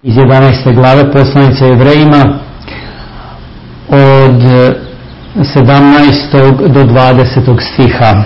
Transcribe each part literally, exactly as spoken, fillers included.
iz jedanaeste glave poslanice Jevrejima od sedamnaestog do dvadesetog stiha.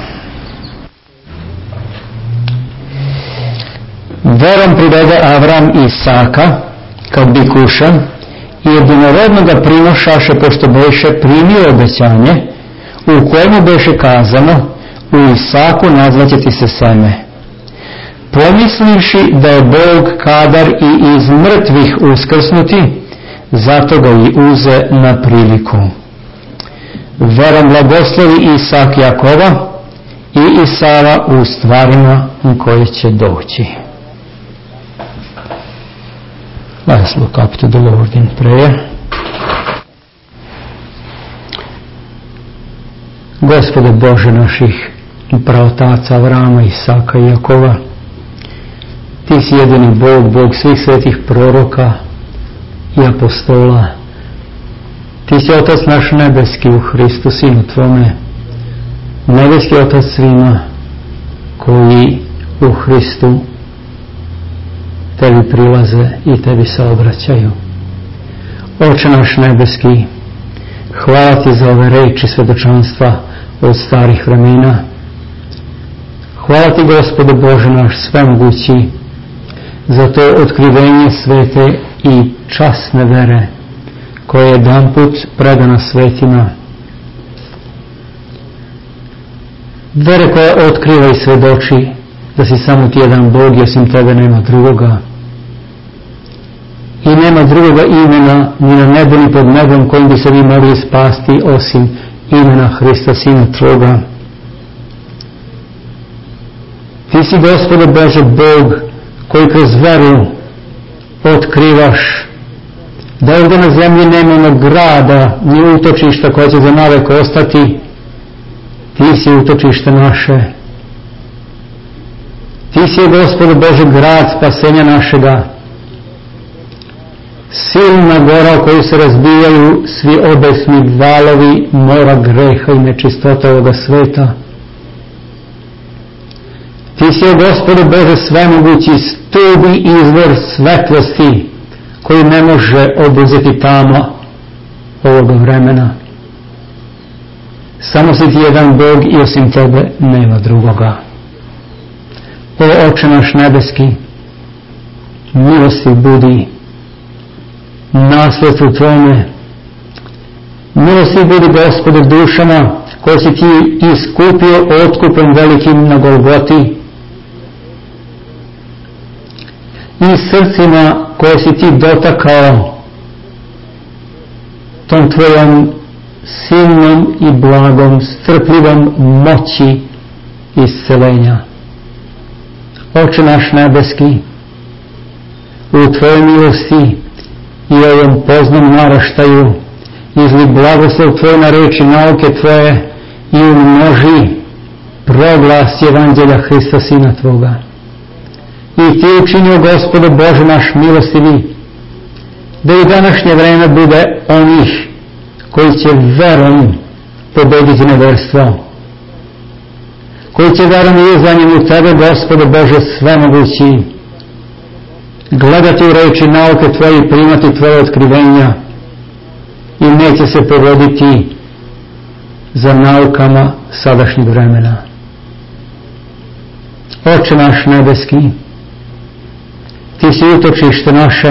Verom privede Avram Isaka kad bikuša i jedinorodno ga prinošaše, pošto beše primio obećanje, u kojemu beše kazano: u Isaku nazvaće ti se seme. Pomislivši da je Bog kadar i iz mrtvih uskrsnuti, zato ga i uze na priliku. Verom blagoslovi Isak Jakova i Isava u stvarima koje će doći. Let's look up to the Lord in prayer. Gospode Bože naših praotaca Avrama, Isaka i Jakova, Ti si jedini Bog, Bog svih svetih proroka i apostola. Ti si Otac naš nebeski u Hristu, Sinu Tvome, nebeski Otac svima koji u Hristu Tebi prilaze i Tebi se obraćaju. Oče naš nebeski, hvala Ti za ove reči svedočanstva od starih vremena. Hvala Ti, Gospode Bože naš svemogući, za to otkrivenje svete i časne vere koje je jedan put predana svetima. Vere koja otkriva i svedoči da si samo Ti jedan Bog i osim Tebe nema drugoga. I nema drugoga imena ni na nebu ni pod nebom kojim bi se vi mogli spasti osim imena Hrista, Sina Tvoga. Ti si, Gospode Bože, Bog koji kroz veru otkrivaš da ovdje na zemlji nema grada ni utočišta koje će za navek ostati. Ti si utočište naše. Ti si, Gospode Bože, grad spasenja našega. Silna gora u koju se razbijaju svi obesni valovi mora greha i nečistota ovoga sveta. Ti si, Gospode Bože, svemogući stup i izvor svetlosti koji ne može obuzeti tama ovoga vremena. Samo si Ti jedan Bog i osim Tebe nema drugoga. O Oče naš nebeski, milosti budi nasljedstvu Tvome. Milosti budi, Gospode, dušama koje si Ti iskupio otkupom velikim na Golgoti i srcima koje si Ti dotakao tom Tvojom silnom i blagom, strpljivom moći iscelenja. Oče naš nebeski, u Tvojoj milosti i ovom poznom naraštaju izli blagoslov Tvoj na reči nauke Tvoje i umnoži proglas Evanđelja Hrista, Sina Tvoga. I Ti učinio, Gospode Bože naš milostivi, da i današnje vreme bude onih koji će verom pobediti neverstvo, koji će verom i uzanjem u Tebe, Gospode Bože svemogući, gledati u reči nauke Tvoje i primati Tvoje otkrivenja i neće se povoditi za naukama sadašnjeg vremena. Oče naš nebeski, Ti si utočište naše.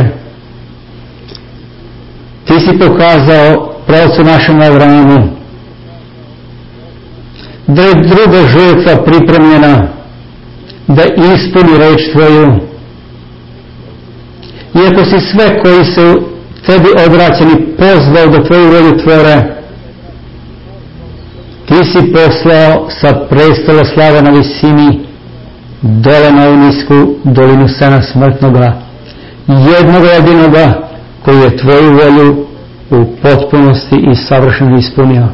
Ti si pokazao pravcu našem Avramu da je druga žrtva pripremljena da ispuni reč Tvoju. Iako si sve koji su Tebi obraćeni pozvao da Tvoju volju tvore, Ti si poslao sa prestola slave na visini dole na unisku dolinu sena smrtnoga, jednog jedinoga koji je Tvoju volju u potpunosti i savršeno ispunio.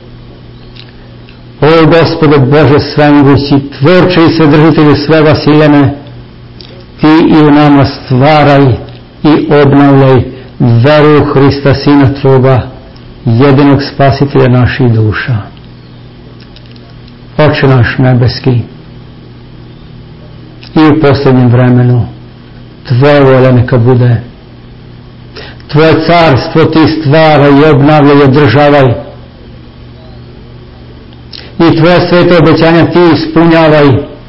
O Gospode Bože svemogući, Tvorče i Svedržitelju svega siljene, Ti i u nama stvaraj i obnavljaj veru u Hrista, Sina Tvoga, jedinog Spasitelja naših duša. Oče naš nebeski, i u posljednjem vremenu Tvoja volja neka bude Tvoje carstvo ti stvaraj i obnavljaj i održavaj. I tvoje svete obećanja ti ispunjavaj.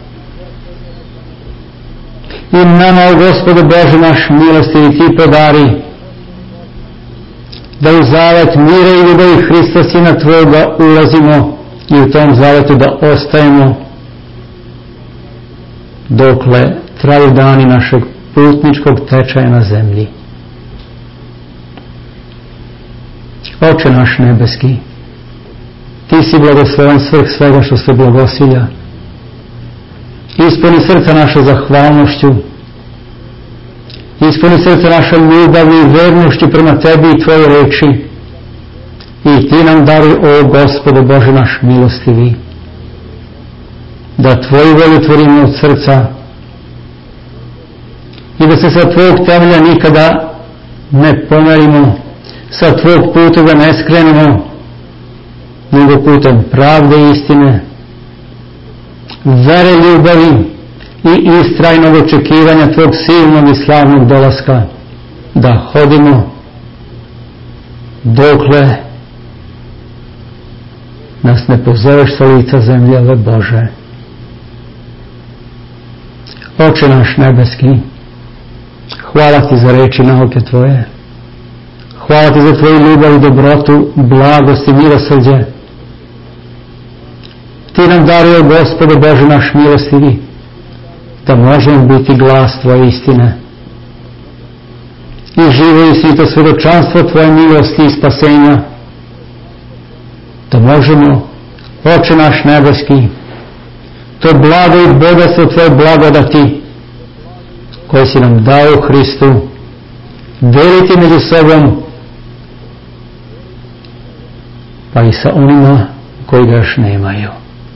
I nama, o Gospode Bože naš milostivi, ti podari da u zavet mira i ljubavi Hrista Sina Tvoga ulazimo i u tom zavetu da ostajemo dokle traju dani našeg putničkog tečaja na zemlji. Oče naš nebeski, ti si blagosloven svrh svega što se blagosilja. Ispuni srca naše zahvalnošću, ispuni srca naše ljubavi i vernošću prema tebi i tvoje reči. I ti nam daruj, o Gospode Bože naš milostivi, da tvoju volju tvorimo od srca i da se sa tvojeg temelja nikada ne pomerimo, sa tvojeg puta da ne skrenemo, nego putem pravde i istine, vere, ljubavi i istrajnog očekivanja tvog silnog i slavnog dolaska, da hodimo dokle nas ne pozoveš sa lica zemlje ove Bože. Oče naš nebeski, hvala ti za reči nauke tvoje, hvala ti za tvoju ljubav i dobrotu, blagost i milosrđe. Ti nam daruje, Gospode Bože naš milostivi, da možemo biti glas tvoje istine i živo i svito svjedočanstvo tvoje milosti i spasenja, da možemo, Oče naš nebeski, to blago i bogatstvo tvoje blagodati koje si nam dao u Hristu deliti među sobom, pa i sa onima koji ga još nemaju.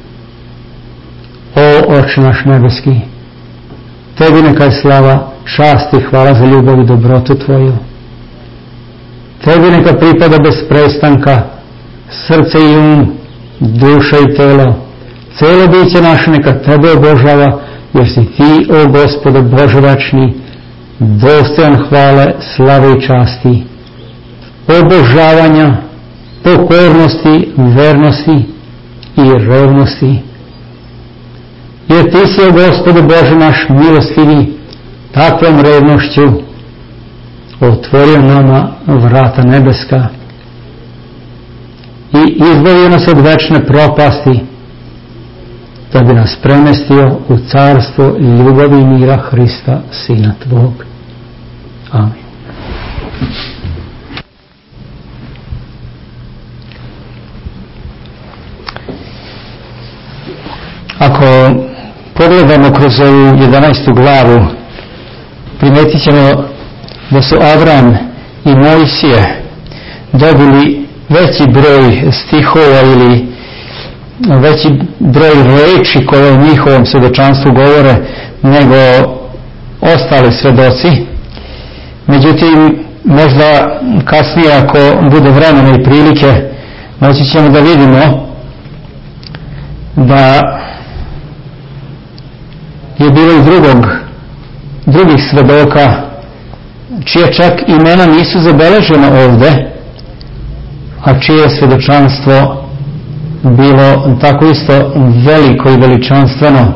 O Oče naš nebeski, tebi neka je slava, čast i hvala za ljubav i dobrotu tvoju. Tebi neka pripada bez prestanka srce i um, duša i telo, celo biće naše neka tebe obožava, jer si ti, o Gospode Bože večni, dostojan hvale, slave i časti, obožavanja, pokornosti, vernosti i revnosti. Jer ti si, o Gospode Bože naš milostivi, takvom revnošću otvorio nama vrata nebeska i izbavio nas od večne propasti, da bi nas premestio u carstvo ljubavi i mira Hrista Sina Tvog. Amin. Ako pogledamo kroz ovu jedanaestu glavu, primetit ćemo da su Avram i Mojsije dobili veći broj stihova ili veći broj reči koje u njihovom svjedočanstvu govore nego ostali svedoci. Međutim, možda kasnije, ako bude vremena i prilike, moći ćemo da vidimo da je bilo i drugog, drugih svedoka čije čak imena nisu zabeležena ovde, a čije je svjedočanstvo bilo tako isto veliko i veličanstveno.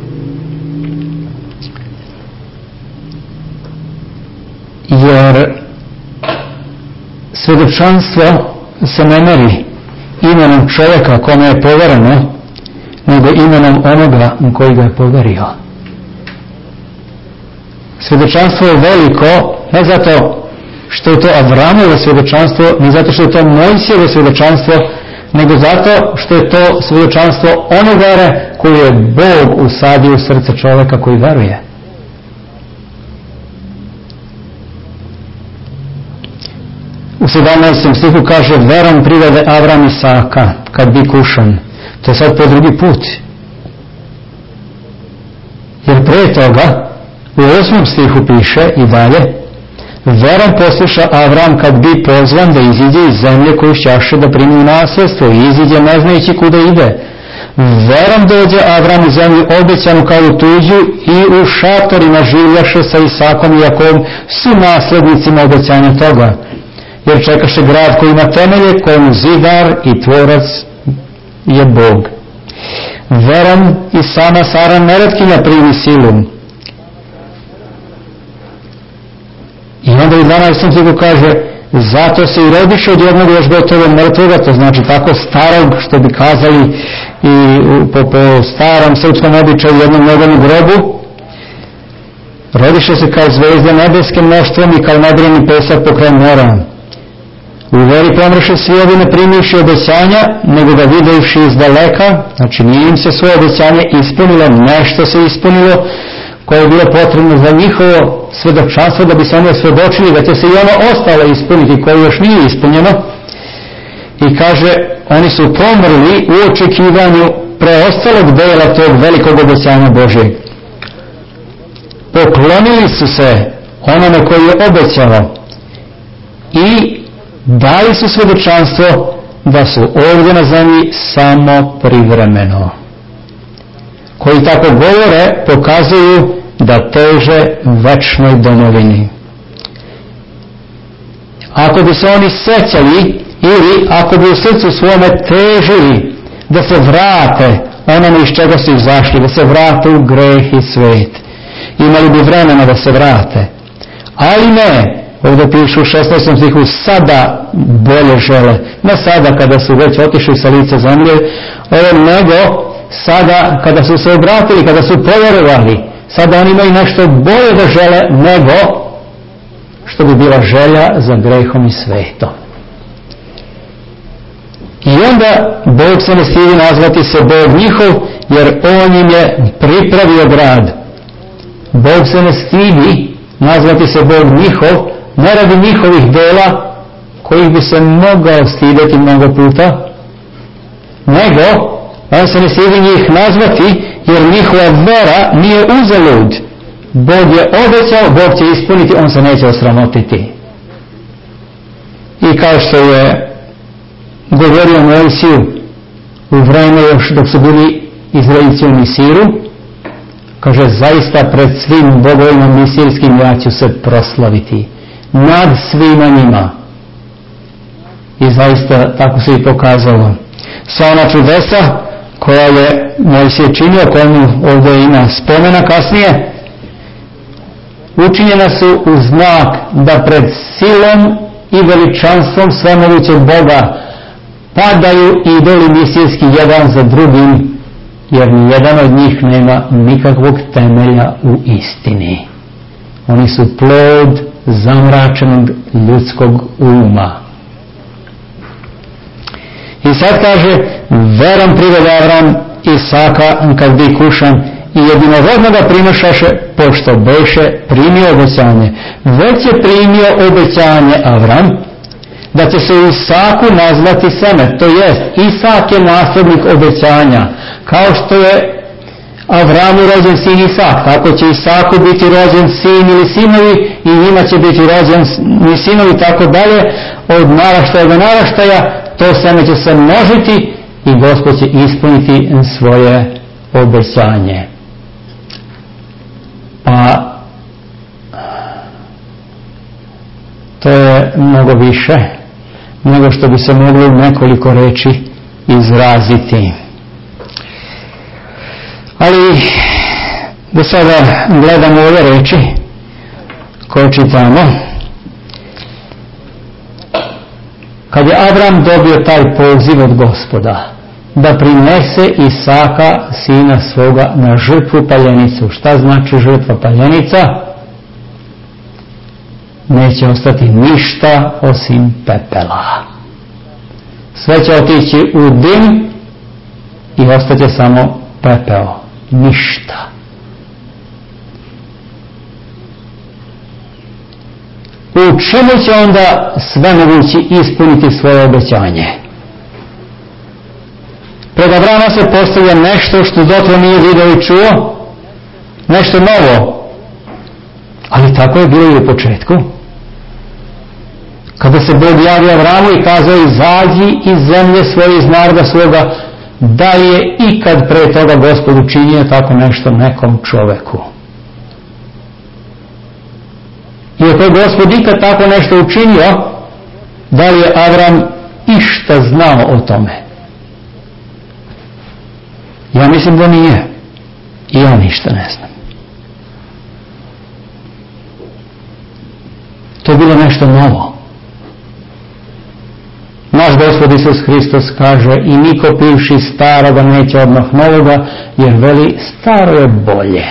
Jer svjedočanstvo se ne meri imenom čovjeka kome je povereno, nego imenom onoga koji ga je poverio. Svjedočanstvo je veliko ne zato što je to Avramovo svjedočanstvo, ne zato što je to Mojsijevo svjedočanstvo, nego zato što je to svjedočanstvo one vere koju je Bog usadio u srce čovjeka koji veruje. U sedamnaestom stihu kaže: verom privede Avram Isaka kad bi kušan. To je sad po drugi put. Jer prije toga u osmom stihu piše i dalje: verom posluša Avram kad bi pozvan da iziđe iz zemlje koju ćaše da primi u nasljedstvo, i iziđe ne znajući kuda ide. Verom dođe Avram u zemlju obećanu kao u tuđu i u šatorima življaše sa Isakom i Jakovom su naslednicima obećanja toga. Jer čekaše grad koji ima temelje, kojemu zidar i tvorac je Bog. Verom i sama Sara neretkinja primi silu. I onda u dvanaestom stihu kaže, zato se i rodiše od jednog još gotovo mrtvoga, to znači tako starog, što bi kazali i po, po starom srpskom običaju jednom nogom u grobu. Rodiše se kao zvezda nebeske mnoštvom i kao nadreni pesak pokraj mora. U veri pomreše svi ovi ne primivši obećanja, nego ga videvši iz daleka, znači nije im se svoje obećanje ispunilo, nešto se ispunilo koje je bilo potrebno za njihovo svedočanstvo, da bi se oni osvjedočili da će se i ono ostalo ispuniti koje još nije ispunjeno. I kaže, oni su pomrli u očekivanju preostalog dela tog velikog obećanja Božjeg. Poklonili su se onome koji je obećao i dali su svedočanstvo da su ovdje na zemlji samo privremeno. Koji tako govore pokazuju da teže večnoj domovini. Ako bi se oni sećali ili ako bi u srcu svome težili da se vrate onome iz čega su izašli, da se vrate u greh i svet, imali bi vremena da se vrate. Ali ne, ovdje pišu u šesnaestom stihu, sada bolje žele. Ne sada kada su već otišli sa lice zemlje, ovo nego sada kada su se obratili, kada su povjerovali, sada oni imaju nešto bolje da žele nego što bi bila želja za grehom i svetom. I onda Bog se ne stidi nazvati se Bog njihov, jer on im je pripravio grad. Bog se ne stidi nazvati se Bog njihov, ne radi njihovih dela kojih bi se mogao stidjeti mnogo puta, nego on se ne stidi njih nazvati, jer njihova vera nije uzalud. Bog je obećao, Bog će ispuniti, on se neće osramotiti. I kao što je govorio Mojsiju u vreme još dok su bili Izraelci u Misiru, kaže, zaista pred svim bogovima misirskim ja ću se proslaviti nad svima njima. I zaista tako se i pokazalo. Sva ona čudesa koja je Mojsije činio, kojemu ovdje ima spomena kasnije, učinjena su u znak da pred silom i veličanstvom svemogućeg Boga padaju idoli misijski jedan za drugim, jer nijedan od njih nema nikakvog temelja u istini. Oni su plod zamračenog ljudskog uma. I sad kaže, verom privede Avram Isaka kad bi kušan i jedinorodnoga prinošaše, pošto beše primio obećanje. Već je primio obećanje Avram da će se u Isaku nazvati seme, to jest Isak je nasljednik obećanja, kao što je Avramu rođen sin Isak, tako će Isaku biti rođen sin ili sinovi i njima će biti rođen i sinovi, tako dalje, od naraštaja do naraštaja, to seme će se množiti i Gospod će ispuniti svoje obećanje. Pa to je mnogo više nego što bi se moglo u nekoliko reči izraziti. Ali da sada gledamo ove reči koje čitamo. Kad je Avram dobio taj poziv od Gospoda da prinese Isaka, sina svoga, na žrtvu paljenicu. Šta znači žrtva paljenica? Neće ostati ništa osim pepela. Sve će otići u dim i ostaće samo pepeo. Ništa. U čemu će onda svemogući ispuniti svoje obećanje? Pred Avrama se postavlja nešto što dotle nije vidio i čuo, nešto novo. Ali tako je bilo i u početku. Kada se Bog javio Avramu i kazao, izađi iz zemlje svoje, iz naroda svoga, da je ikad pre toga Gospod učinio tako nešto nekom čoveku. I ako je Gospod ikad tako nešto učinio, da li je Avram išta znao o tome? Ja mislim da nije. I ja ništa ne znam. To je bilo nešto novo. Naš Gospod Isus Hristos kaže: i niko pivši staroga neće odmah novoga, jer veli staro je bolje.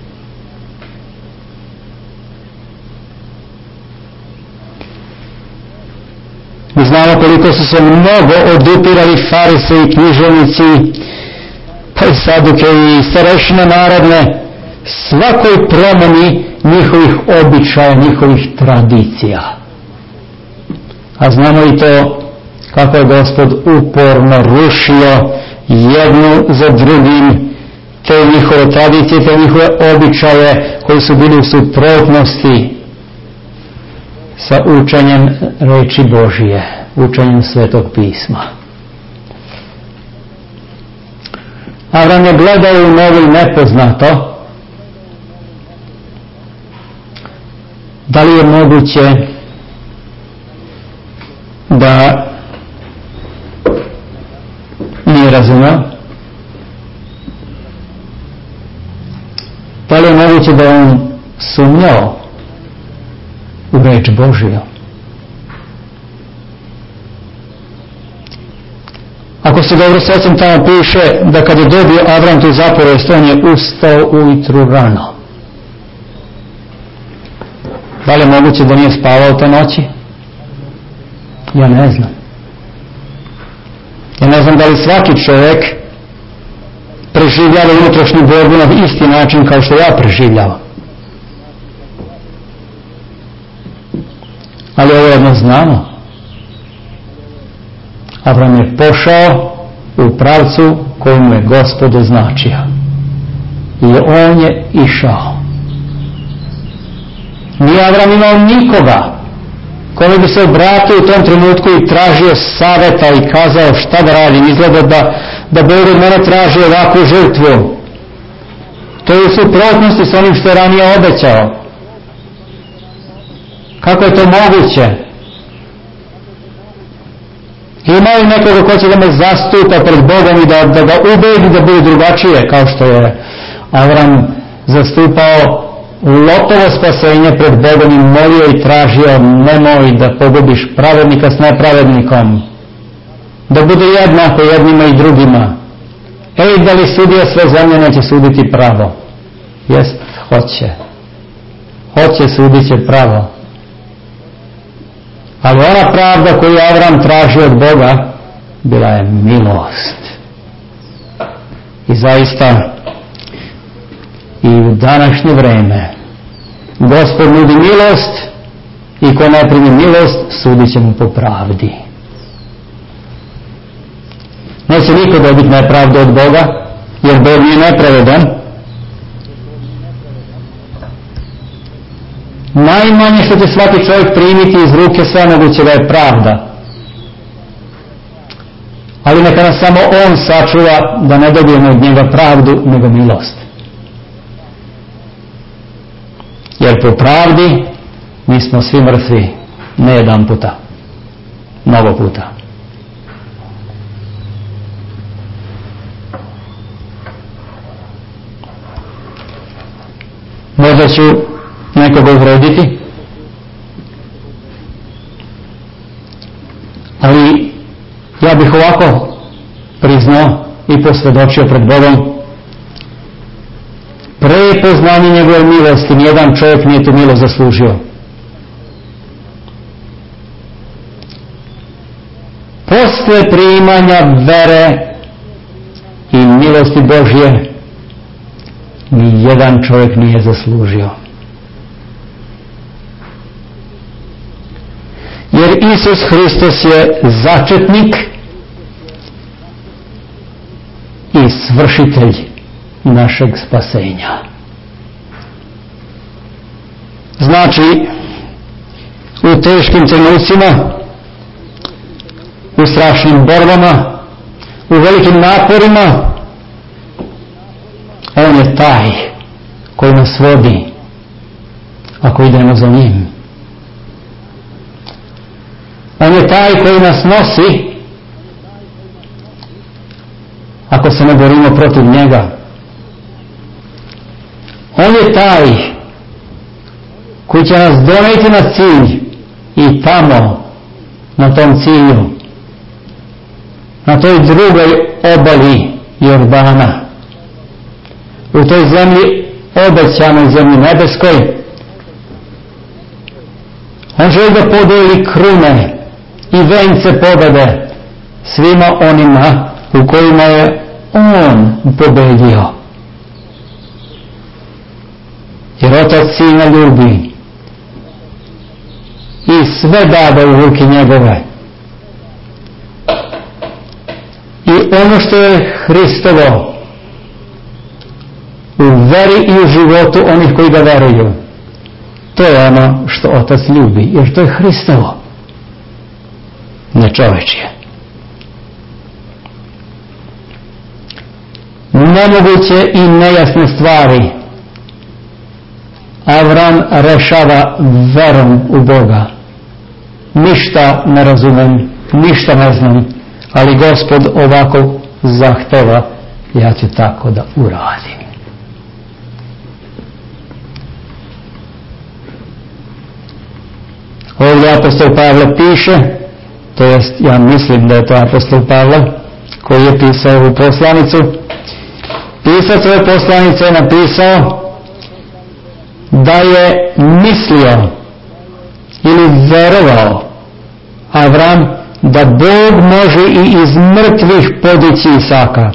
Mi znamo koliko su se mnogo odupirali farise i književnici, pa i sadukeji i starešine narodne, svakoj promjeni njihovih običaja, njihovih tradicija. A znamo i to kako je Gospod uporno rušio jednu za drugim te njihove tradicije, te njihove običaje koji su bili u suprotnosti sa učenjem reči Božije, učenjem Svetog pisma. Avram je gledao u novo i nepoznato. Da li je moguće da nije razumio? Da li je moguće da on sumnjao u reč Božiju? Ako se dobro sjećam, tamo piše da kad je dobio Avram tu zapovijest, on je ustao ujutru rano. Da li je moguće da nije spavao te noći? Ja ne znam. Ja ne znam da li svaki čovjek preživljava unutrašnju borbu na isti način kao što ja preživljavam. Ali ovo jedno znamo. Avram je pošao u pravcu koju mu je Gospod označio. I on je išao. Nije Avram imao nikoga kome bi se obratio u tom trenutku i tražio saveta i kazao šta da radim. Izgleda da, da Bog od mene traži ovakvu žrtvu. To je u suprotnosti s onim što je ranije obećao. Kako je to moguće? Imao je nekoga ko će da me zastupa pred Bogom i da, da ga ubedi da bude drugačije, kao što je Avram zastupao Lotovo spasenje pred Bogom i molio i tražio: nemoj da pogodiš pravednika s nepravednikom, da bude jednako jednima i drugima. Ej, da li sudija sve zemlje neće suditi pravo? Jest, hoće. Hoće, sudit će pravo. Ali ona pravda koju Avram traži od Boga bila je milost. I zaista i u današnje vreme Gospod nudi milost i ko ne primi milost sudit će mu po pravdi. Neće niko dobiti nepravdu od Boga, jer Bog nije nepravedan. Najmanje što će svaki čovjek primiti iz ruke sve moguće da je pravda. Ali neka nas samo on sačuva da ne dobijemo od njega pravdu, nego milost. Jer po pravdi mi smo svi mrtvi, ne jedan puta, mnogo puta. Možda ću nekoga uvrediti, ali ja bih ovako priznao i posvjedočio pred Bogom: pre poznanje njegove milosti nijedan čovjek nije tu milost zaslužio. Posle primanja vere i milosti Božje nijedan čovjek nije zaslužio. Jer Isus Hristos je začetnik i svršitelj našeg spasenja. Znači, u teškim trenucima, u strašnim borbama, u velikim naporima, on je taj koji nas vodi ako idemo za njim. On je taj koji nas nosi ako se ne borimo protiv njega. On je taj koji će nas donijeti na cilj i tamo, na tom cilju, na toj drugoj obali Jordana, u toj zemlji obećanoj, zemlji nebeskoj, on želi da podijeli krune i vence pobjede svima onima u kojima je on pobedio. Jer Otac Sina ljubi i sve dade u ruke njegove. I ono što je Hristovo u veri i u životu onih koji ga veruju, to je ono što Otac ljubi, jer to je Hristovo, ne čovečije. Nemoguće i nejasne stvari Avram rešava verom u Boga. Ništa ne razumem, ništa ne znam, ali Gospod ovako zahteva, ja ću tako da uradim. Ovdje apostol Pavle piše, to jest ja mislim da je to apostol Pavle koji je pisao ovu poslanicu. Pisac ove poslanice je napisao da je mislio ili verovao Avram da Bog može i iz mrtvih podići Isaka.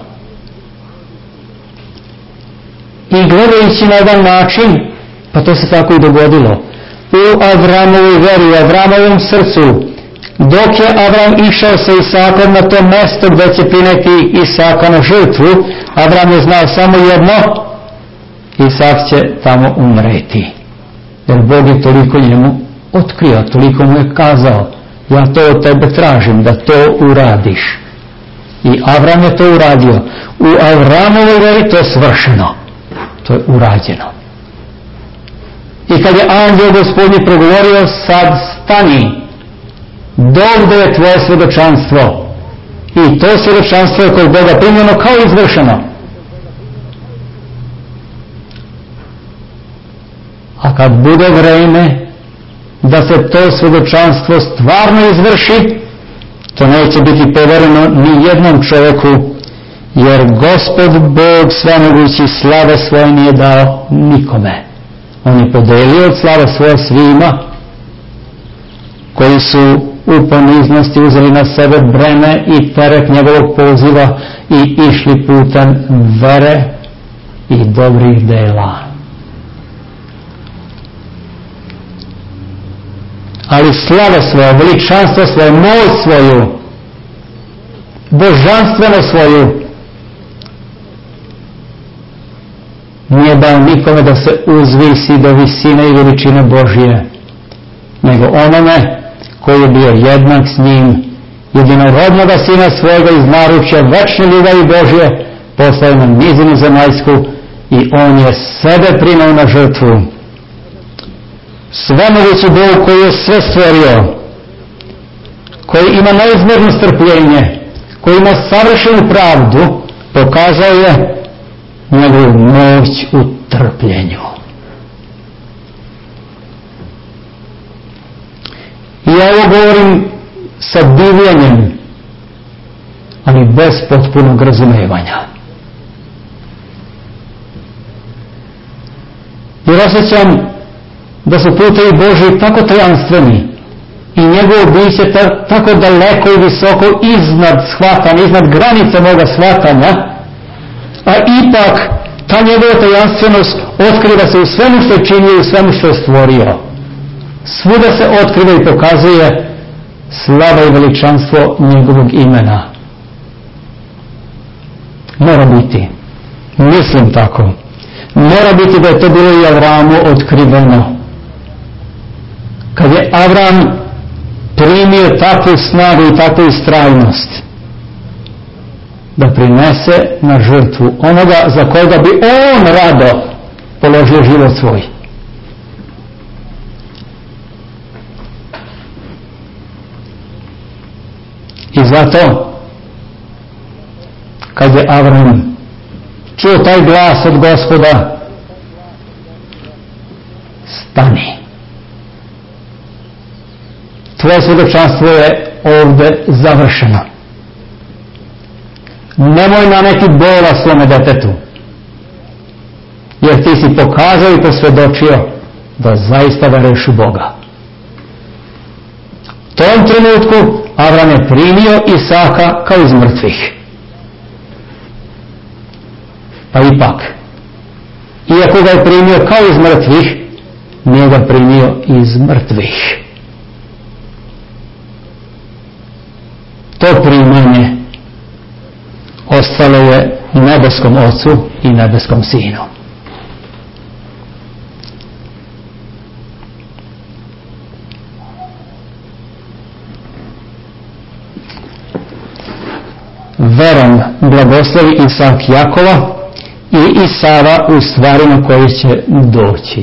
I gledajući na jedan način, pa to se tako i dogodilo, u Avramovoj veri, u Avramovom srcu, dok je Avram išao sa Isakom na to mjesto gdje će pineti Isaka na žrtvu, Avram je znao samo jedno: Isak će tamo umreti. Jer Bog je toliko njemu otkrio, toliko mu je kazao: ja to od tebe tražim, da to uradiš. I Avram je to uradio. U Avramovoj veri to je svršeno. To je urađeno. I kad je anđeo Gospodnji progovorio: sad stani, dovde je tvoje svjedočanstvo. I to svjedočanstvo je kod Boga primljeno kao izvršeno. A kad bude vreme da se to svjedočanstvo stvarno izvrši, to neće biti povereno ni jednom čovjeku, jer Gospod Bog svemogući slave svoje nije dao nikome. On je podelio od slave svoje svima koji su u poniznosti uzeli na sebe breme i teret njegovog poziva i išli putem vere i dobrih dela. Ali slave svoje, veličanstvo svoje, moć svoju, božanstveno svoju, nije dao nikome da se uzvisi do visine i veličine Božje, nego onome koji je bio jednak s njim, jedinorodnoga Sina svojega iz naručja večne ljubavi Božje, poslao na nizinu zemaljsku i on je sebe primao na žrtvu. Svemogući Bog koji je sve stvorio, koji ima neizmjerno strpljenje, koji ima savršenu pravdu, pokazao je njegovu moć u trpljenju. I ja ovo govorim sa divljenjem, ali bez potpunog razumevanja. Jer osjećam da su putevi Božji tako tajanstveni i njegovo biće tako daleko i visoko iznad shvatanja, iznad granice moga shvatanja, a ipak ta njegova tajanstvenost otkriva se u svemu što je činio i u svemu što je stvorio. Svuda se otkriva i pokazuje slava i veličanstvo njegovog imena. Mora biti, mislim tako, mora biti da je to bilo i Avramu otkriveno. Kad je Avram primio takvu snagu i takvu istrajnost, da prinese na žrtvu onoga za koga bi on rado položio život svoj. I zato kad je Avram čuo taj glas od Gospoda, stani. Tvoje svjedočanstvo je ovdje završeno. Nemoj naneti bola svome detetu, jer ti si pokazao i posvjedočio da zaista veruješ u Boga. U tom trenutku Avram je primio Isaka kao iz mrtvih. Pa ipak, iako ga je primio kao iz mrtvih, nije ga primio iz mrtvih. To primanje ostalo je nebeskom Ocu i nebeskom Sinu. Verom blagoslovi Isak Jakova i Isava u stvarima koji će doći.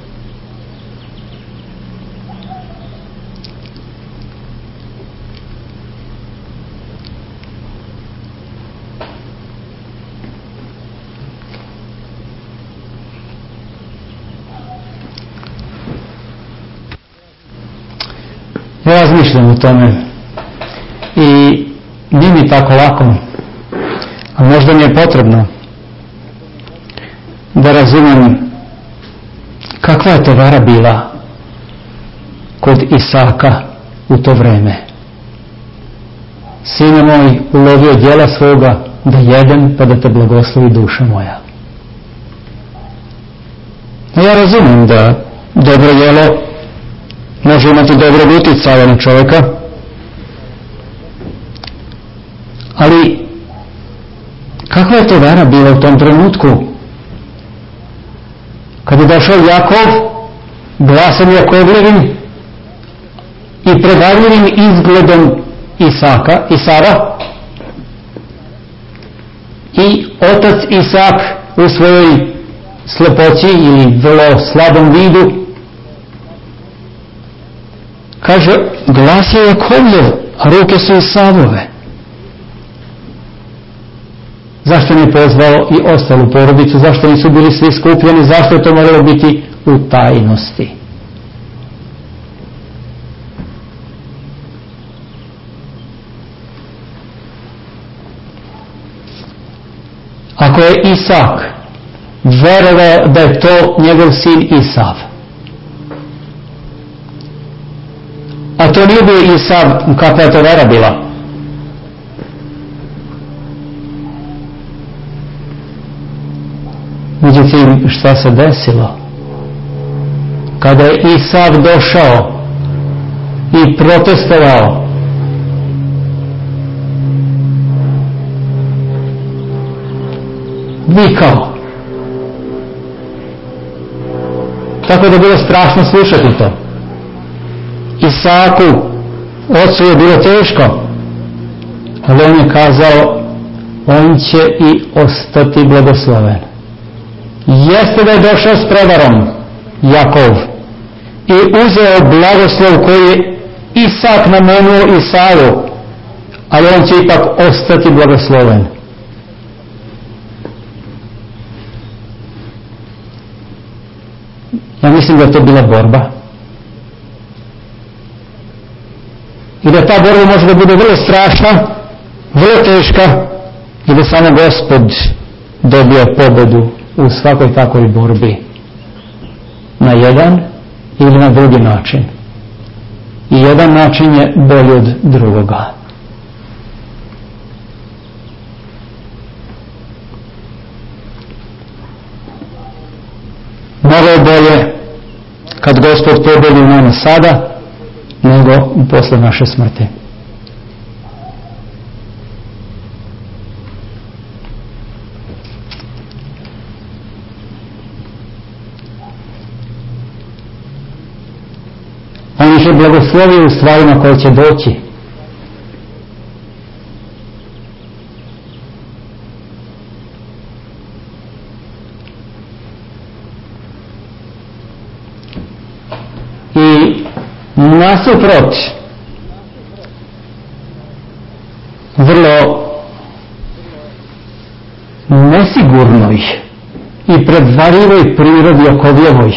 Ja razmišljam o tome i nije mi tako lako, a možda mi je potrebno da razumijem kakva je to vera bila kod Isaka u to vreme. Sine moj, ulovio djela svoga da jedem pa da te blagoslovi duša moja. Ja razumijem da dobro djelo može imati dobrog utjecaja na čovjeka, ali kakva je to vera bila u tom trenutku? Kad je došao Jakov, glasom Jakovljevim i predavljivim izgledom Isaka, Isava, i otac Isak u svojoj slepoći ili vrlo slabom vidu, kaže, glas je Jakovljev, a ruke su Isavove. Zašto nije pozvao i ostalu porodicu? Zašto nisu bili svi skupljeni? Zašto je to moralo biti u tajnosti? Ako je Isak verovao da je to njegov sin Isav, a to nije bio Isav, kakva je to vera bila? Međutim, šta se desilo? Kada je Isav došao i protestovao, vikao. Tako da je bilo strašno slušati to. Isaku, ocu, je bilo teško, ali on je kazao, on će i ostati blagosloven. Jeste da je došao s prevarom Jakov i uzeo blagoslov koji je Isak namenuo Isavu, ali on će ipak ostati blagosloven. Ja mislim da je to bila borba. I da ta borba može da bude vrlo strašna, vrlo teška i da samo Gospod dobija pobedu u svakoj takvoj borbi na jedan ili na drugi način. I jedan način je bolji od drugoga. Mnogo je bolje kad Gospod pobedi u mene sada nego posle naše smrti. On ih je blagoslovio u stvarima koje će doći. nasuprot vrlo nesigurnoj i predvarivoj prirodi Jakovljevoj,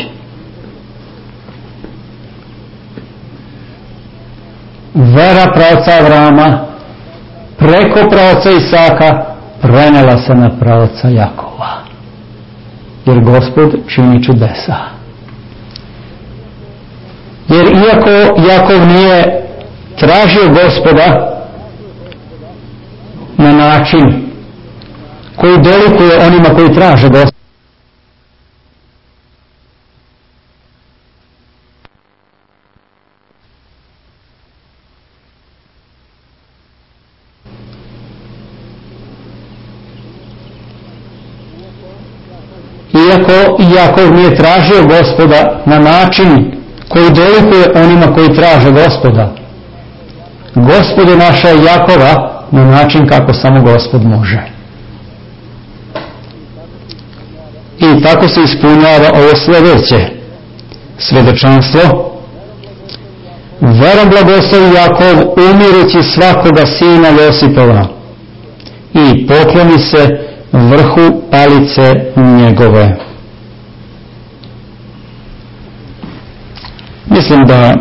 vera praoca Avrama preko praoca Isaka prenela se na praoca Jakova, jer Gospod čini čudesa. Jer iako Jakov nije tražio Gospoda na način koji dolikuje onima koji traže Gospoda, iako Jakov nije tražio Gospoda na način koji dolikuje onima koji traže Gospoda, Gospod je našao Jakova na način kako samo Gospod može. I tako se ispunjava ovo sljedeće svjedočanstvo. Verom blagoslovi Jakov umirući svakoga sina Josipova i pokloni se vrhu palice njegove. Mislim da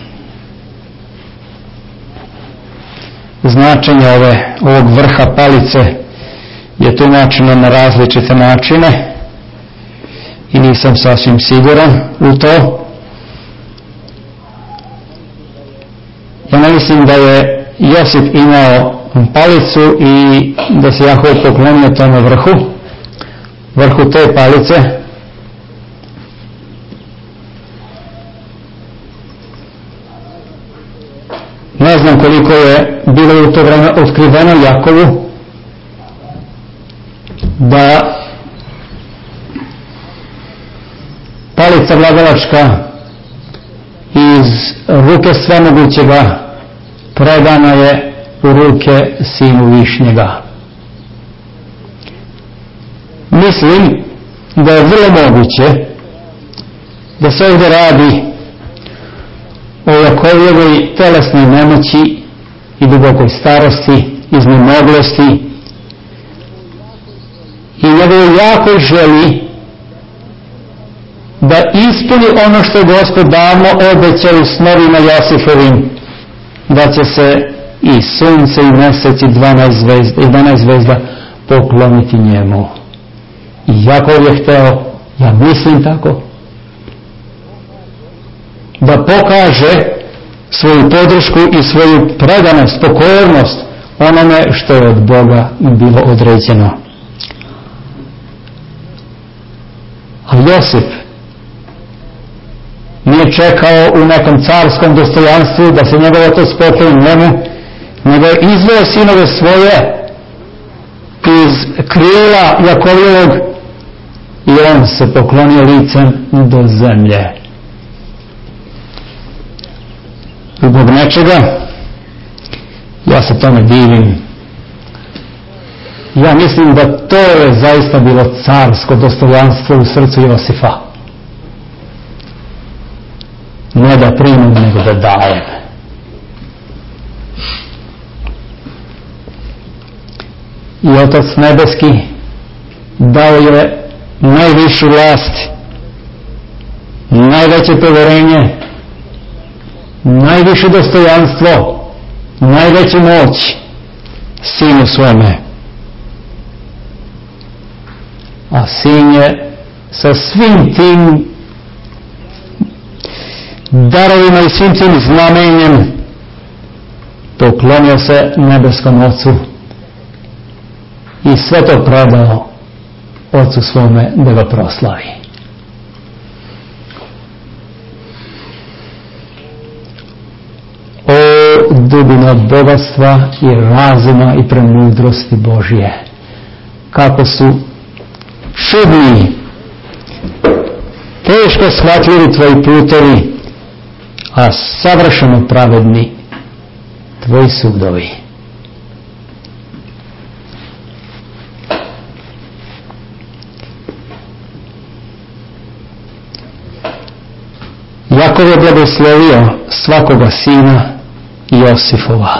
značenje ove, ovog vrha palice je tumačeno na različite načine i nisam sasvim siguran u to. Ja ne mislim da je Josip imao palicu i da se Jakov poklonio tome vrhu, vrhu te palice. Ne znam koliko je bilo u to vreme otkriveno Jakovu da palica vladalačka iz ruke svemogućega predana je u ruke sinu Višnjega. Mislim da je vrlo moguće da se ovdje radi o Jakovljevoj telesnoj nemoći i dubokoj starosti, iznemoglosti i njegovoj jakoj želi da ispuni ono što je Gospod davno obećao u snovima Josifovim, da će se i sunce i mjesec i dvanaest zvezda, i dvanaest zvezda pokloniti njemu. I Jakov je hteo, ja mislim tako, da pokaže svoju podršku i svoju predanost, pokornost onome što je od Boga bilo određeno. A Josip nije čekao u nekom carskom dostojanstvu da se njegov otac pokloni njemu, nego je izveo sinove svoje iz krila Jakovljevog i on se poklonio licem do zemlje. Zbog nečega ja se tome divim. Ja mislim da to je zaista bilo carsko dostojanstvo u srcu Josifa. Ne da primam, nego da dajem. I Otac nebeski dao je najvišu vlast, najveće povjerenje, najviše dostojanstvo, najveću moć sinu svome. A sin je sa svim tim darovima i svim tim znamenjem poklonio se nebeskom Ocu i sve to predao Ocu svome da ga proslavi. O dubina bogatstva i razuma i premudrosti Božje, kako su čudni, teško shvatljivi tvoji putevi, a savršeno pravedni tvoji sudovi. Jakov Jakov je blagoslovio svakoga sina Josifova.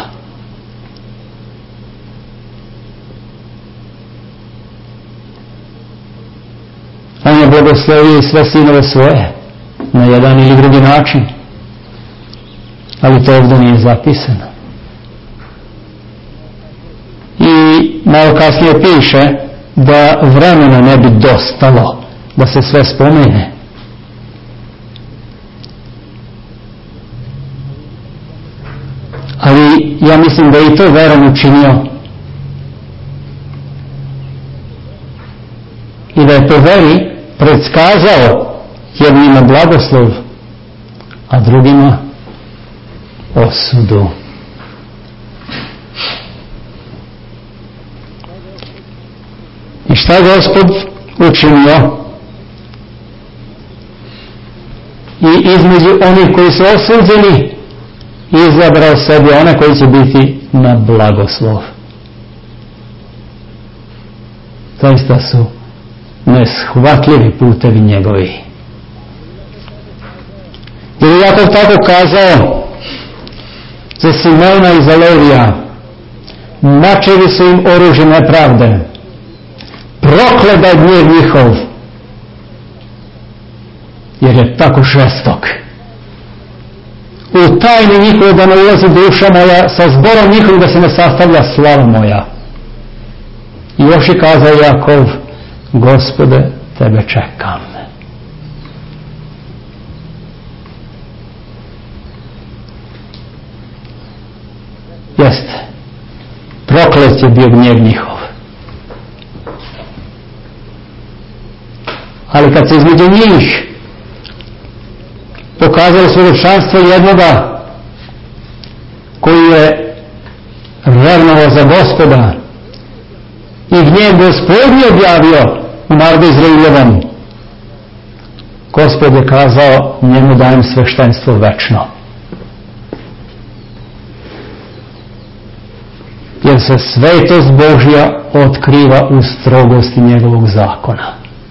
On je blagoslovio i sve sinove svoje na jedan ili drugi način, ali to ovdje nije zapisano. I malo kasnije piše da vremena ne bi dostalo da se sve spomene. Ali ja mislim da i to verom učinio i da je po veri predskazao jednima blagoslov, a drugima osudu. I šta Gospod učinio? I između onih koji su osuđeni izabrao sebi one koji će biti na blagoslov. Zaista su neshvatljivi putevi njegovi. Jer je Jakov tako kazao za Simona i za Levija: mačevi su im oružje nepravde, prokledaj gnjev njihov, jer je tako žestok. U tajni njihove da ne ulazi duša moja, sa zborom njihovim da se ne sastavlja slava moja. I još je kazao Jakov: Gospode, tebe čekam. Jeste, proklet je bio gnjev njihov. Ali kad se između njih pokazalo svjedočanstvo jednoga koji je revnovao za Gospoda i gnjev Gospodnji objavio u narodu Izraeljevom, Gospod je kazao: njemu dajem sveštenstvo večno. Jer se svetost Božja otkriva u strogosti njegovog zakona.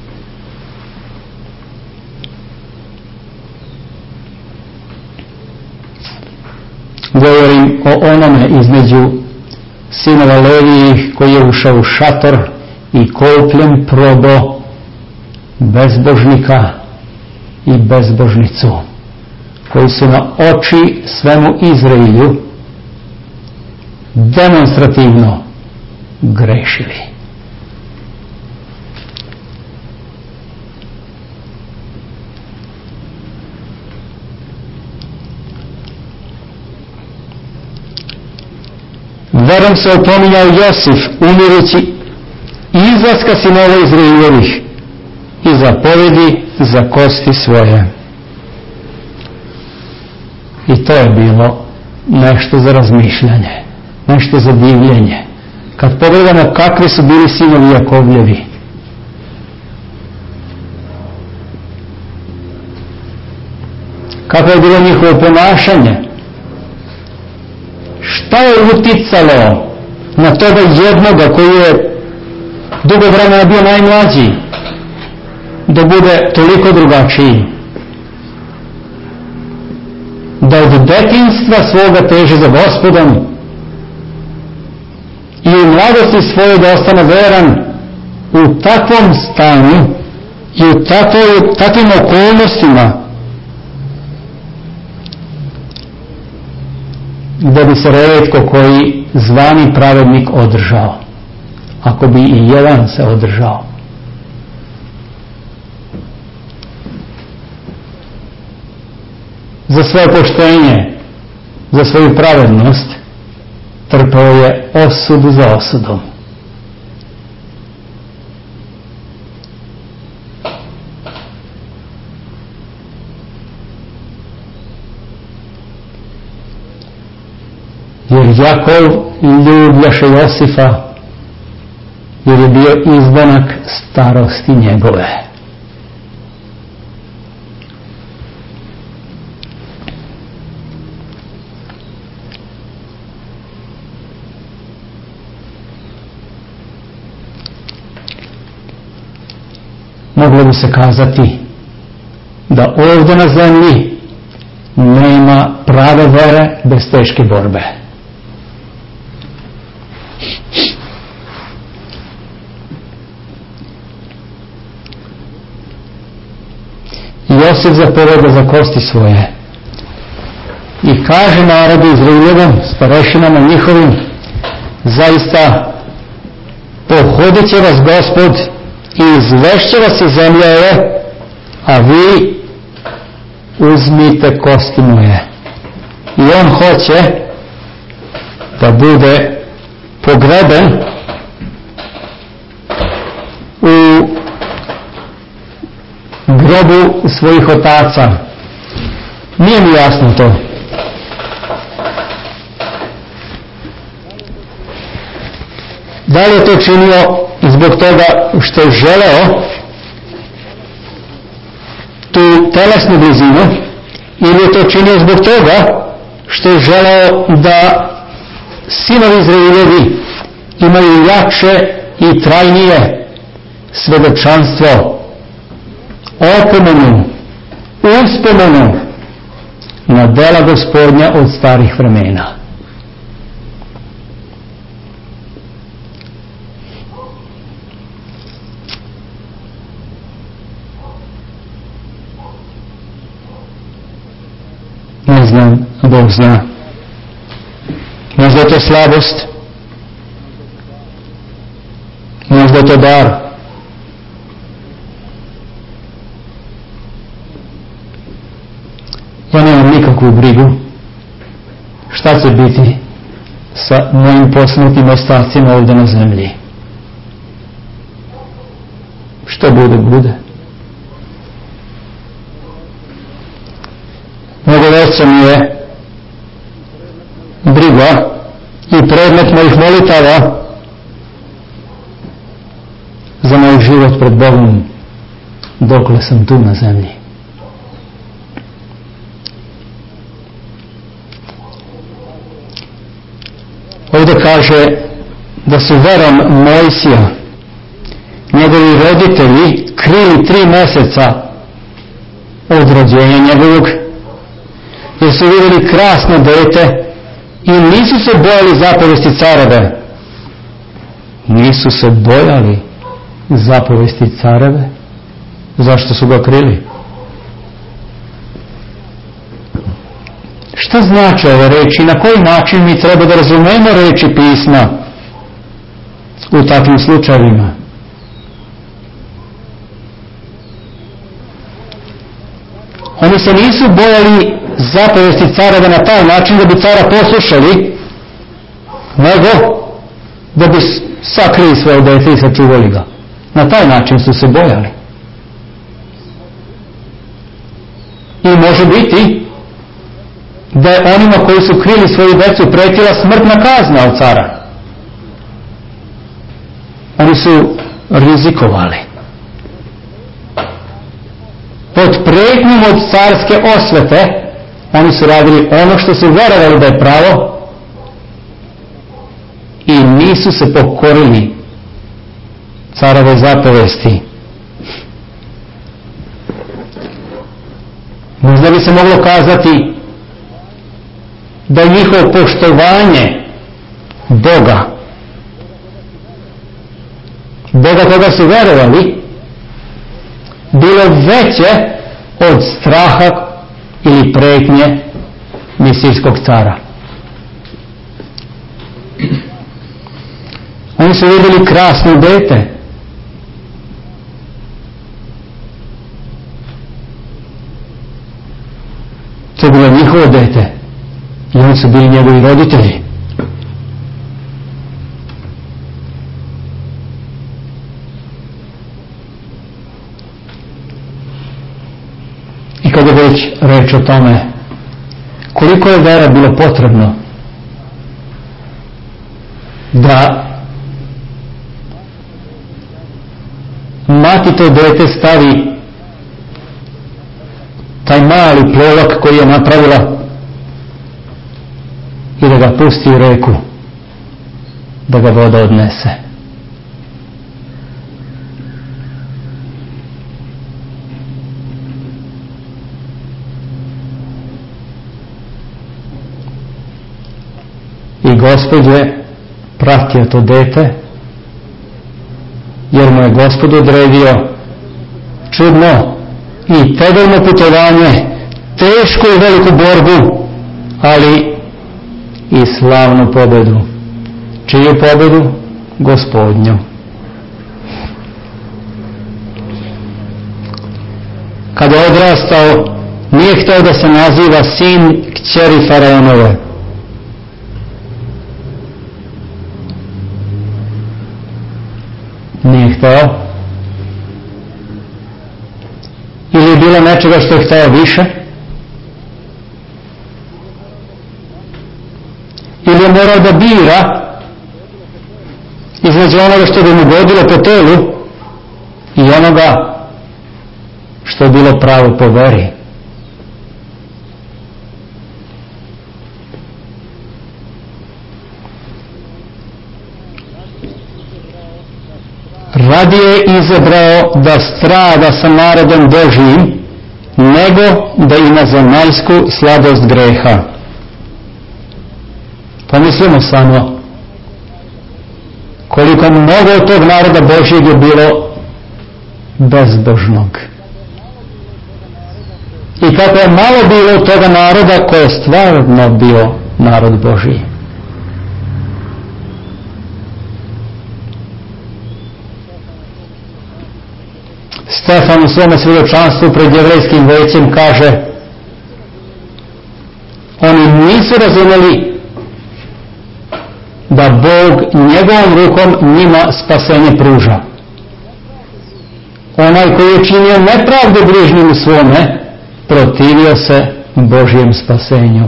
Govorim o onome između sinova Levijih koji je ušao u šator i kopljem probo bezbožnika i bezbožnicu, koji su na oči svemu Izraelju demonstrativno grešili. Verom se opominjao Josif umirući izlaska sinova Izraeljevih i zapovedi za kosti svoje. I to je bilo nešto za razmišljanje, nešto za divljenje. Kad pogledamo kakvi su bili sinovi Jakovljevi, kako je bilo njihovo ponašanje, šta je uticalo na toga jednoga koji je dugo vremena bio najmlađi da bude toliko drugačiji, da od detinjstva svoga teži za Gospodom i u mladosti svoje da ostane veran u takvom stanju i u takvoj, takvim okolnostima da bi se rijetko koji zvani pravednik održao, ako bi i jedan se održao. Za svoje poštenje, za svoju pravednost trpeo je osudu za osudom. Jer Jakov ljubljaše Josifa, jer je bio izdanak starosti njegove. Moglo bi se kazati da ovdje na zemlji nema prave vere bez teške borbe. Josif zapoveda za kosti svoje i kaže narodu Izraeljevom, starešinama njihovim, zaista pohodit će vas Gospod i izvešće vas iz zemlje ove, a vi uzmite kosti moje. I on hoće da bude pogreben u grobu svojih otaca. Nije mi jasno to. Da li je to činio zbog toga što je želeo tu telesnu blizinu, ili je to činio zbog toga što je želeo da sinovi Izraeljevi imaju jače i trajnije svedočanstvo, opomenu, uspomenu na dela Gospodnja od starih vremena. Ne znam, Bog zna. Možda je to slabost, možda je to dar. Ja nemam nikakvu brigu šta će biti sa mojim posmrtnim ostacima ovdje na zemlji. Što bude, bude. Mnogo veća mi je briga i predmet mojih molitava za moj život pred Bogom dokle sam tu na zemlji. Ovdje kaže da su verom Mojsija njegovi roditelji krili tri mjeseca od rođenja njegovog, jer su vidjeli krasno dete i nisu se bojali zapovesti careve. Nisu se bojali zapovesti careve. Zašto su ga krili? Šta znači ove reči? Na koji način mi treba da razumemo reči pisma u takvim slučajevima? Oni se nisu bojali zapovesti careva na taj način da bi cara poslušali, nego da bi sakrili svoje dete i sačuvali ga. Na taj način su se bojali. I može biti da je onima koji su krili svoju decu pretila smrtna kazna od cara. Oni su rizikovali. Pod prijetnjom od carske osvete oni su radili ono što su vjerovali da je pravo i nisu se pokorili carove zapovesti. Možda bi se moglo kazati da je njihovo poštovanje Boga, Boga koga su vjerovali, bilo veće od straha ili pretnje misijskog cara. Oni su vidjeli krasno dete. To je bilo njihovo dete i oni su bili njegovi roditelji. I kada je već reč o tome koliko je vera bilo potrebno da mati to dete stavi taj mali plovak koji je napravila i da ga pusti u reku, da ga voda odnese. I Gospod je pratio to dete, jer mu je Gospod odredio čudno i tegovno putovanje, tešku i veliku borbu, ali i slavnu pobedu. Čiju pobedu? Gospodnju. Kada je odrastao, nije htio da se naziva sin kćeri Faraonove. Nije htio. Ili je bilo nečega što je htio više? Ili je morao da bira između onoga što bi mu godilo po telu i onoga što je bilo pravo po veri? Radije je izabrao da strada sa narodom Božijim nego da ima zemaljsku sladost greha. Pomislimo samo koliko mnogo od tog naroda Božijeg je bilo bezbožnog. I kako je malo bilo od toga naroda koji je stvarno bio narod Božiji. Stefan u svome svjedočanstvu pred jevrejskim većem kaže: oni nisu razumeli da Bog njegovom rukom njima spasenje pruža. Onaj koji je činio nepravdu bližnjemu svome protivio se Božjem spasenju.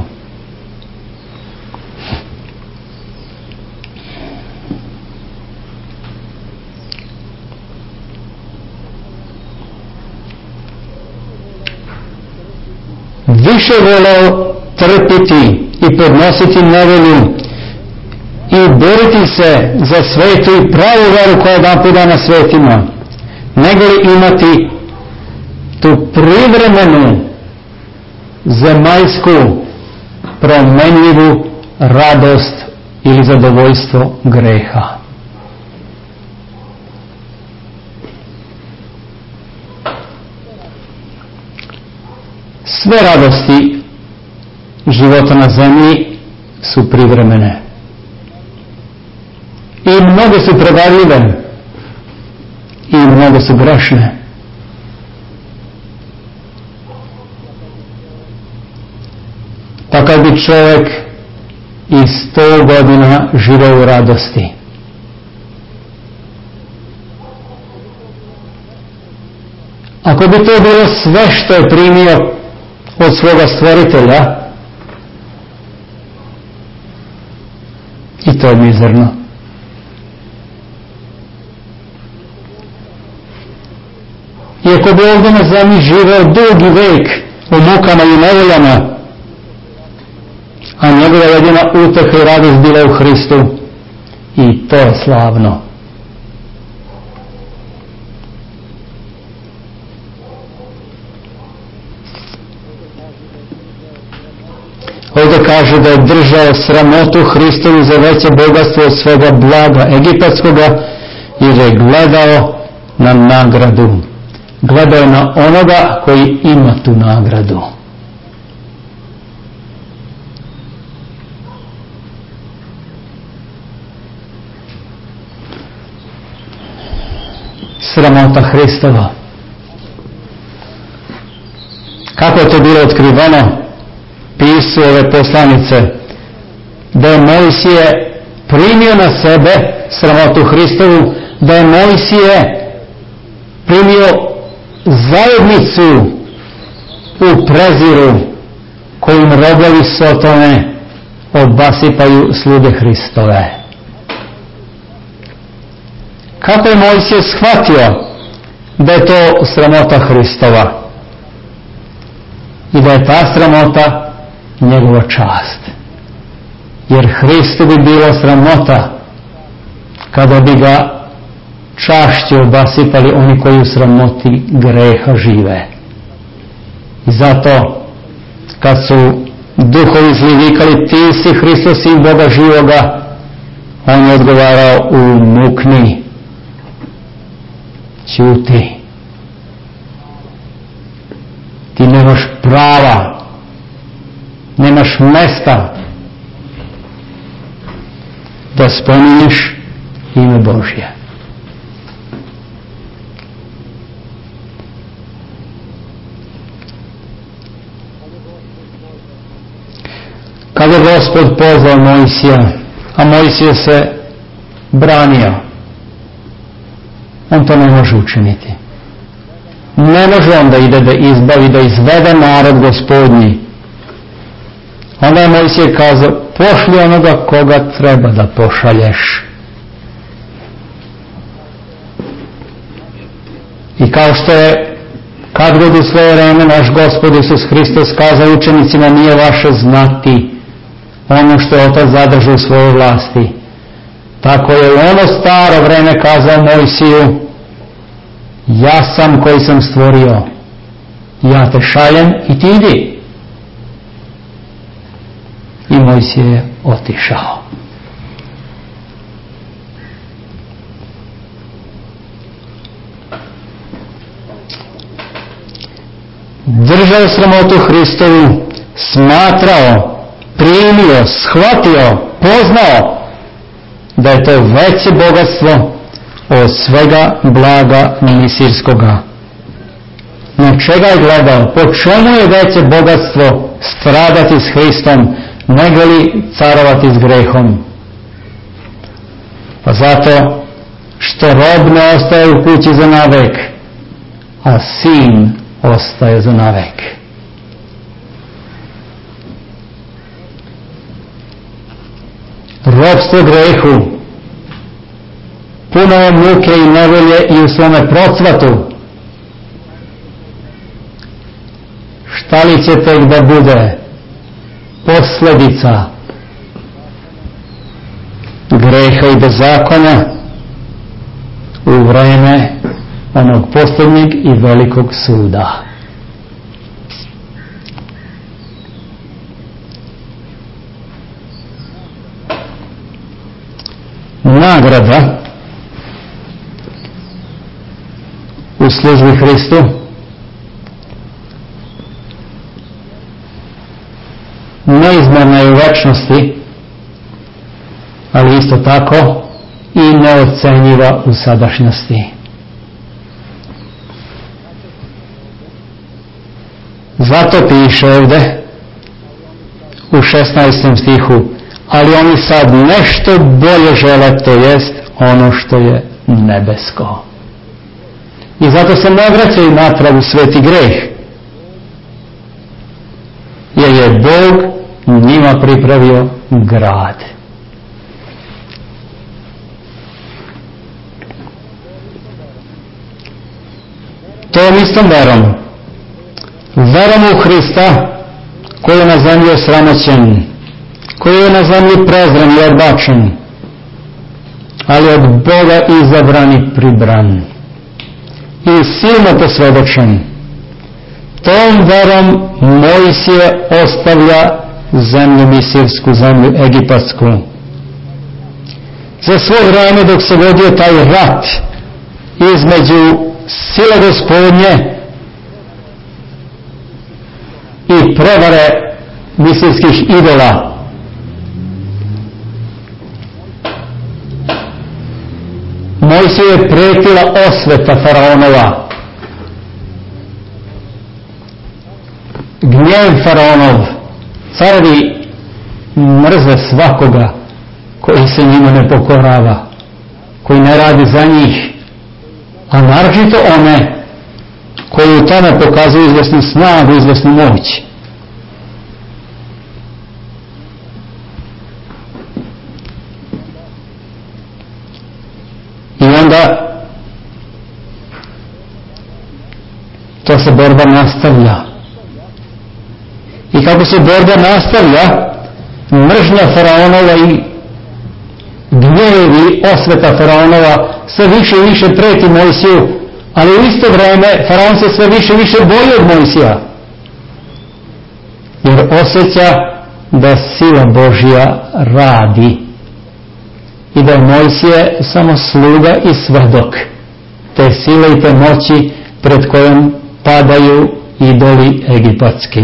Više voleo trpiti i podnositi nevolju i boriti se za svetu i pravu veru koja je dan po dana svetima, nego li imati tu privremenu zemaljsku promenljivu radost ili zadovoljstvo greha. Sve radosti života na zemlji su privremene i mnogo su prevarljive i mnogo su grešne. Pa kad bi čovjek i sto godina živeo u radosti, ako bi to bilo sve što je primio od svoga stvoritelja, i to je mizerno. Iako bi ovdje na zemlji živeo dugi vek u mukama i nevoljama, a njegova jedina uteha i radost bila u Hristu, i to je slavno. Ovdje kaže da je držao sramotu Hristovu za veće bogatstvo od svoga blaga egipatskoga, jer je gledao na nagradu. Gledao je na onoga koji ima tu nagradu. Sramota Hristova. Kako je to bilo otkriveno? Pisu ove poslanice da je Mojsije primio na sebe sramotu Hristovu, da je Mojsije primio zajednicu u preziru kojim robovi Sotone obasipaju sluge Hristove. Kako je Mojsije shvatio da je to sramota Hristova i da je ta sramota njegova čast? Jer Hristu bi bilo sramota kada bi ga čašću obasipali oni koji u sramoti greha žive. I zato kad su duhovi zli vikali, ti si Hristos, sin Boga živoga, on je odgovarao, umukni, ćuti. Ti nemaš prava, nemaš mesta da spominješ ime Božje. Kada je Gospod pozvao Mojsija, a Mojsije se branio, on to ne može učiniti. Ne može on da ide da izbavi, da izvede narod Gospodnji. Onda je Mojsije kazao, pošli onoga koga treba da pošalješ. I kao što je kad god u svoje vreme naš Gospod Isus Hristos kazao učenicima, nije vaše znati ono što je Otac zadržao u svojoj vlasti, tako je u ono staro vreme kazao Mojsiju, ja sam koji sam stvorio, ja te šaljem i ti idi. I Mojsije je otišao. Držao sramotu Hristovu, smatrao, primio, shvatio, poznao da je to veće bogatstvo od svega blaga misirskoga. Na čega je gledao? Po čemu je veće bogatstvo stradati s Hristom nego li carovati s grehom? Pa zato što rob ne ostaje u kući za navek, a sin ostaje za navek. Robstvo grehu puno je muke i nevolje i u svome procvatu. Šta li će tek da bude posljedica greha i bezakonja u vreme onog posljednjeg i velikog suda. Nagrada u službi Hristu neizmjerna je u večnosti, ali isto tako i neocenjiva u sadašnjosti. Zato piše ovdje u šesnaestom stihu, ali oni sad nešto bolje žele, to jest ono što je nebesko. I zato se ne vraćaju natrag u sveti greh, jer je Bog njima pripravio grad. Tom istom verom, verom u Hrista koji je na zemlji osramoćen, koji je na zemlji prezren i odbačen, ali od Boga izabran i pribran i silno posvjedočen. Tom verom Mojsije ostavlja zemlju misirsku, zemlju egipatsku. Za svo vrijeme dok se vodio taj rat između sile Gospodnje i prevare misirskih idola, Mojsiju je prijetila osveta faraonova. Gnjev faraonov. Carevi mrze svakoga koji se njima ne pokorava, koji ne radi za njih, a naročito one koji u tome pokazuju izvesnu snagu, izvesnu moć. I onda to se borba nastavlja. I kako se borba nastavlja, mržnja faraonova i gnjev i osveta faraonova sve više i više preti Mojsiju, ali u isto vrijeme faraon se sve više i više boji od Mojsija, jer osjeća da sila Božja radi i da je Mojsije samo sluga i svedok te sile i te moći pred kojom padaju idoli egipatski.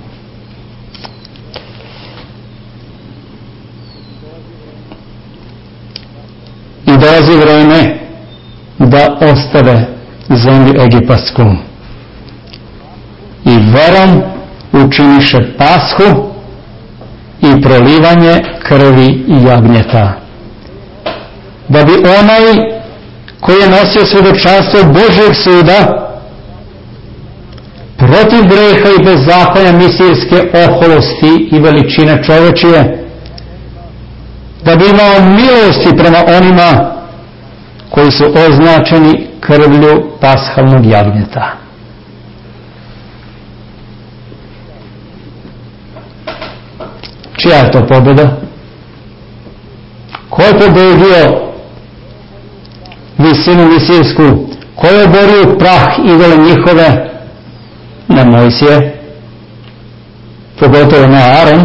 I dolazi vreme da ostave zemlju egipatsku i verom učiniše pashu i prolivanje krvi jagnjeta, da bi onaj koji je nosio svjedočanstvo Božjeg suda protiv greha i bezakonja misirske oholosti i veličine čovečije, da bi imao milosti prema onima koji su označeni krvlju pashalnog jagnjeta. Čija je to pobjeda? Ko je pobedio visinu misirsku? Ko je oborio prah idole njihove? Ne Mojsije, pogotovo ne Aaron,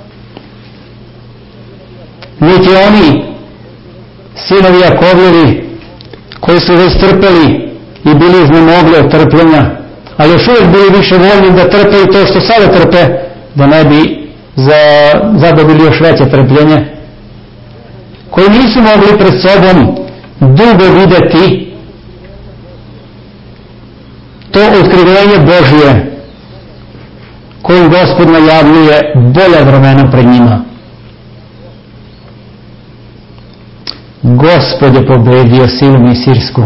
niti oni sinovi Jakovljevi koji su već trpeli i bili iznemogli od trpljenja, ali još uvijek bili više voljni da trpe i to što sada trpe, da ne bi za, zadobili još veće trpljenje, koji nisu mogli pred sobom dugo vidjeti to otkrivenje Božje kojim Gospod najavljuje bolja vremena pred njima. Gospod je pobedio silu misirsku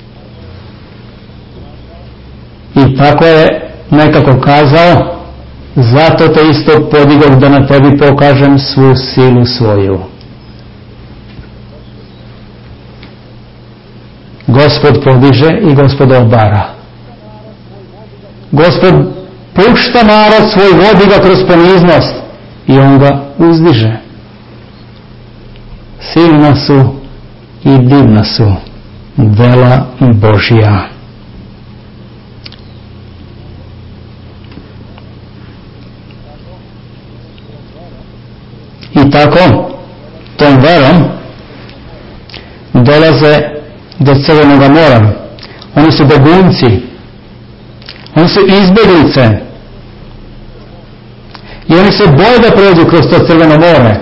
i tako je nekako kazao: zato te isto podigao da na tebi pokažem svu silu svoju. Gospod podiže i Gospod obara. Gospod pušta narod svoj, vodi ga kroz poniznost i on ga uzdiže. Silna su i divna su dela Božja. I tako, tom verom dolaze do Crvenoga mora. Oni su begunci, oni su izbjeglice i oni se boje da prođu kroz to Crveno more.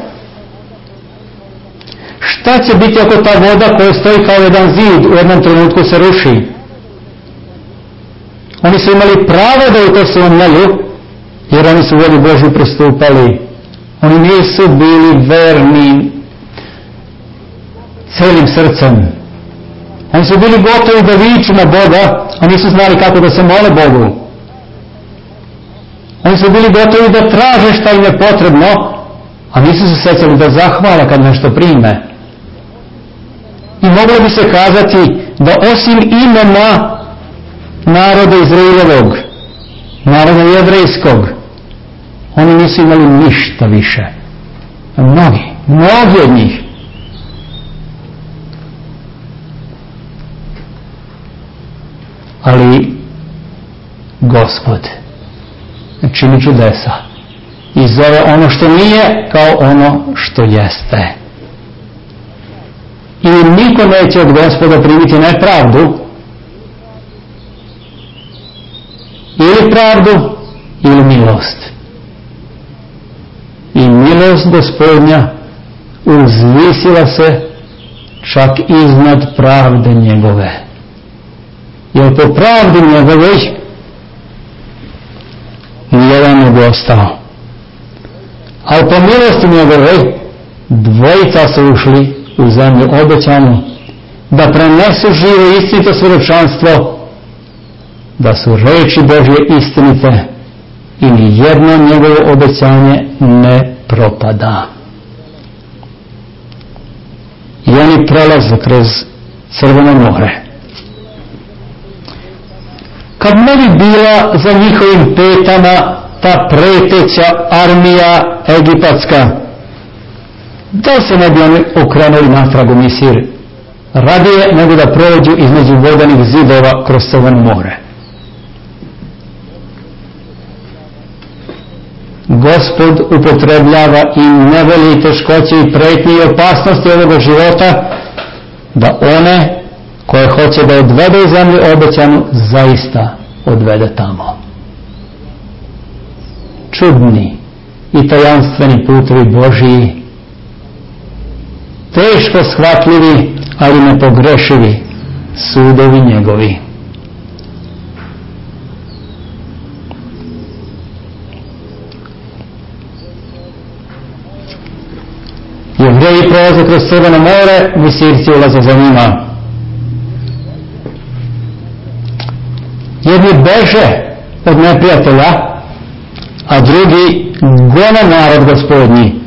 Šta će biti ako ta voda koja stoji kao jedan zid u jednom trenutku se ruši? Oni su imali pravo da u to se umlju, jer oni su volju Božju pristupali. Oni nisu bili verni celim srcem. Oni su bili gotovi da viču na Boga, a nisu znali kako da se mole Bogu. Oni su bili gotovi da traže šta im je potrebno, a nisu se sjećali da zahvale kad nešto prime. I moglo bi se kazati da osim imena naroda Izraelovog, naroda jevrejskog, oni nisu imali ništa više. Mnogi, mnogi od njih. Ali Gospod čini čudesa i zove ono što nije kao ono što jeste. I niko neće od Gospoda primiti nepravdu, ili pravdu, ili milost. I milost Gospodnja uzvisila se čak iznad pravde njegove. Jer po pravdi njegovoj nijedan ne bi ostao. Ali po milosti njegovoj dvojica su ušli u zemlju obećanu da prenesu živo i istinito svjedočanstvo, da su reči Božje istinite i nijedno njegovo obećanje ne propada. I oni prelaze kroz Crveno more. Kad ne bi bila za njihovim petama ta preteća armija egipatska, da se ne bi oni okrenuli natrag u Misir, radije nego da prođu između vodenih zidova kroz Crveno more. Gospod upotrebljava i nevolje i teškoće i pretnje i opasnosti ovoga života da one koje hoće da odvede u zemlju obećanu zaista odvede tamo. Čudni i tajanstveni putevi Božiji, teško shvatljivi, ali nepogrešivi sudovi njegovi. Jevreji prolaze kroz Crveno more, Misirci ulaze za njima. Jedni beže od neprijatelja, a drugi gone narod Gospodnji.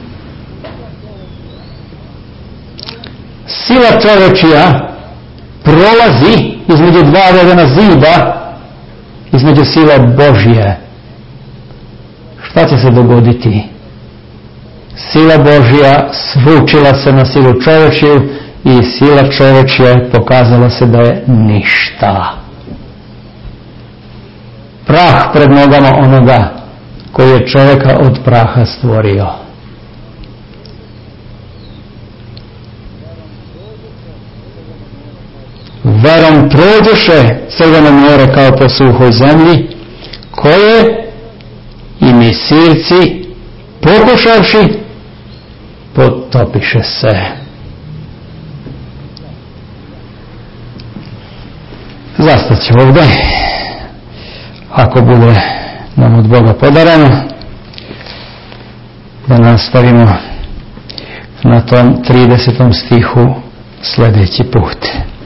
Sila čovečija prolazi između dva vodena zida, između sile Božje. Šta će se dogoditi? Sila Božja sručila se na silu čovečiju i sila čovečja pokazala se da je ništa. Prah pred nogama onoga koji je čovjeka od praha stvorio. Verom prođoše Crveno more kao po suhoj zemlji, koje i Misirci pokušavši potopiše se. Zastaću ovdje, ako bude nam od Boga podareno, da nastavimo na tom tridesetom stihu sljedeći put.